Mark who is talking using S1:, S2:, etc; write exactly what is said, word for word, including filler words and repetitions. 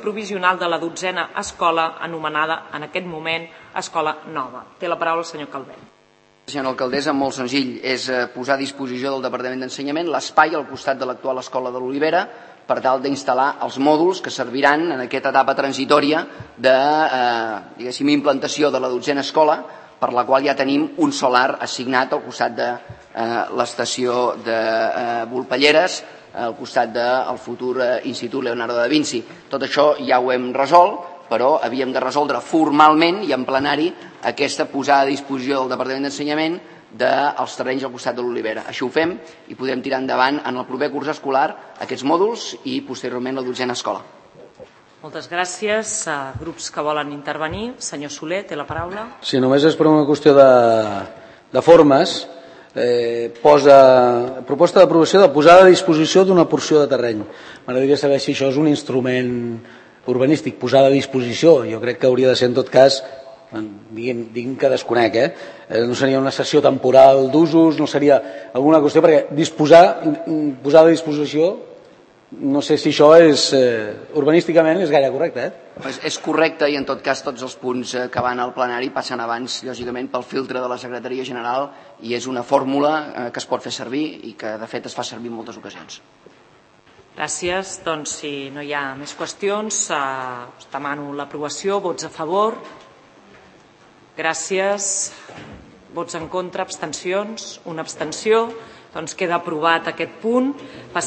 S1: provisional de la dotzena escola, anomenada en aquest moment Escola Nova. Té la paraula el senyor Calvet.
S2: Senyora alcaldessa, molt senzill, és posar a disposició del Departament d'Ensenyament l'espai al costat de l'actual Escola de l'Olivera per tal d'instal·lar els mòduls que serviran en aquesta etapa transitòria de, eh, diguéssim, implantació de la dotzena escola, per la qual ja tenim un solar assignat al costat de eh, l'estació de eh, Volpelleres, al costat del futur eh, Institut Leonardo da Vinci. Tot això ja ho hem resolt, però havíem de resoldre formalment i en plenari aquesta posada a disposició del Departament d'Ensenyament dels terrenys al costat de l'Olivera. Això ho fem i podem tirar endavant en el proper curs escolar aquests mòduls i posteriorment la dotzena escola.
S1: Moltes gràcies. A grups que volen intervenir. Senyor Soler, té la paraula.
S3: Sí, només és per una qüestió de, de formes. Eh, posa proposta d'aprovació de posada a disposició d'una porció de terreny. M'agradaria saber si això és un instrument urbanístic, posada a disposició. Jo crec que hauria de ser en tot cas, diguem, diguem que desconec, eh? no seria una cessió temporal d'usos, no seria alguna qüestió, perquè disposar, posada a disposició, no sé si això és eh, urbanísticament és gaire correcte. Eh?
S2: És, és correcte i en tot cas tots els punts que van al plenari passen abans, lògicament, pel filtre de la Secretaria General i és una fórmula eh, que es pot fer servir i que de fet es fa servir en moltes ocasions.
S1: Gràcies. Doncs si no hi ha més qüestions, eh, us demano l'aprovació. Vots a favor? Gràcies. Vots en contra? Abstencions? Una abstenció. Doncs queda aprovat aquest punt. Passem